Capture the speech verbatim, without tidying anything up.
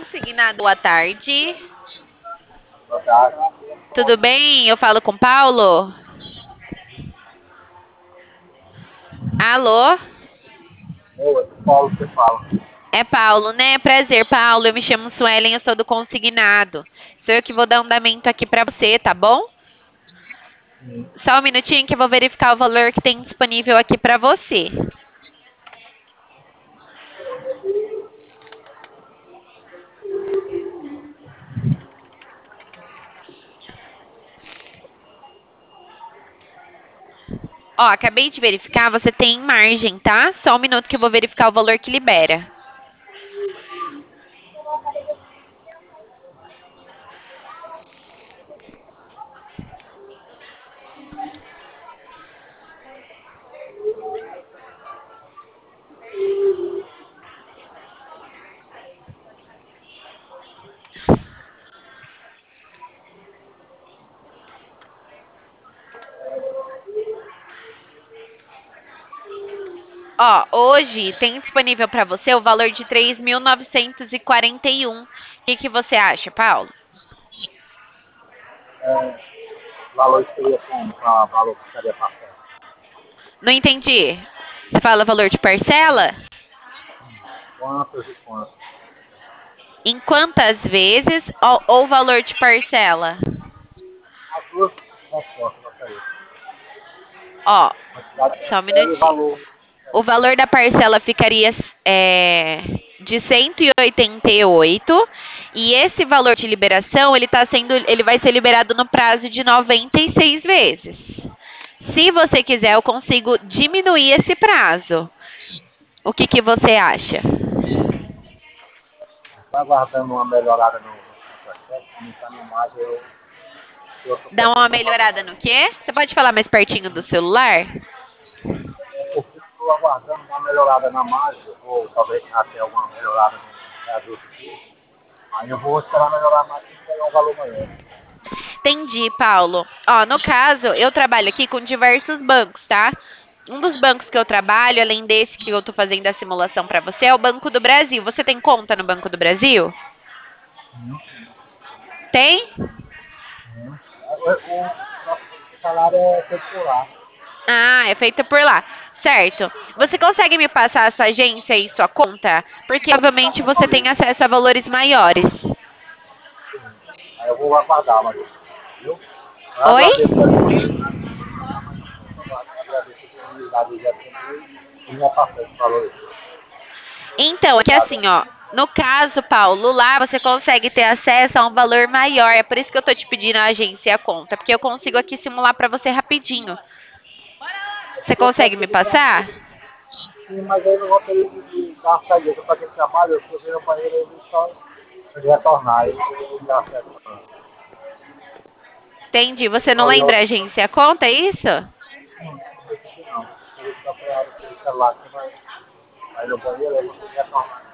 Consignado, boa tarde. Boa tarde. Tudo bem? Eu falo com Paulo? Alô? Oi, Paulo, você fala. É Paulo, né? Prazer, Paulo. Eu me chamo Suelen, eu sou do Consignado. Sou eu que vou dar andamento aqui pra você, tá bom? Sim. Só um minutinho que eu vou verificar o valor que tem disponível aqui pra você. Ó, acabei de verificar, você tem margem, tá? Só um minuto que eu vou verificar o valor que libera. Ó, hoje tem disponível pra você o valor de três mil novecentos e quarenta e um. O que que você acha, Paulo? É, valor seria como? Pra valor que estaria passando. Não entendi. Você fala valor de parcela? Quantas e quantas? Em quantas vezes ou, ou valor de parcela? As duas respostas gostaria. Ó, Quantidade de só um parcela e minutinho. valor. O valor da parcela ficaria é, de cento e oitenta e oito e esse valor de liberação ele tá sendo, ele vai ser liberado no prazo de noventa e seis vezes. Se você quiser, eu consigo diminuir esse prazo. O que que você acha? Estou aguardando uma melhorada no, no processo. Como está no mais, eu eu estou Dá uma pretendendo um valor melhorada maior. no quê? Você pode falar mais pertinho do celular? É porque estou aguardando uma melhorada na margem, ou talvez até alguma melhorada no reajuste aqui. Aí eu vou esperar melhorar mais para pegar um valor maior. Entendi, Paulo. Ó, no caso, eu trabalho aqui com diversos bancos, tá? Um dos bancos que eu trabalho, além desse que eu tô fazendo a simulação pra você, é o Banco do Brasil. Você tem conta no Banco do Brasil? Sim, Tem? sim. O, o nosso salário é feito por lá. Ah, é feita por lá. Certo. Você consegue me passar a sua agência e sua conta? Porque, obviamente, você tem acesso a valores maiores. Aí eu vou aguardar, mas viu? Eu Oi? agradeço a disponibilidade. Eu agradeço a disponibilidade de atender e já passei esse valor. Então, é que Obrigado. assim, ó, no caso, Paulo, lá você consegue ter acesso a um valor maior. É por isso que eu tô te pedindo a agência e a conta, porque eu consigo aqui simular pra você rapidinho. Você Eu consegue quero me ter que dar uma passar? saída. Sim, mas aí eu não vou ter que dar uma saída. Eu estou fazendo trabalho, eu estou vendo o banheiro aí só ele retornar. Aí não dá certo. Entendi. Você não Não, eu lembra a agência e a conta, é isso? não, não, não. Eu estou para o celular que vai. Aí no banheiro aí você retornar.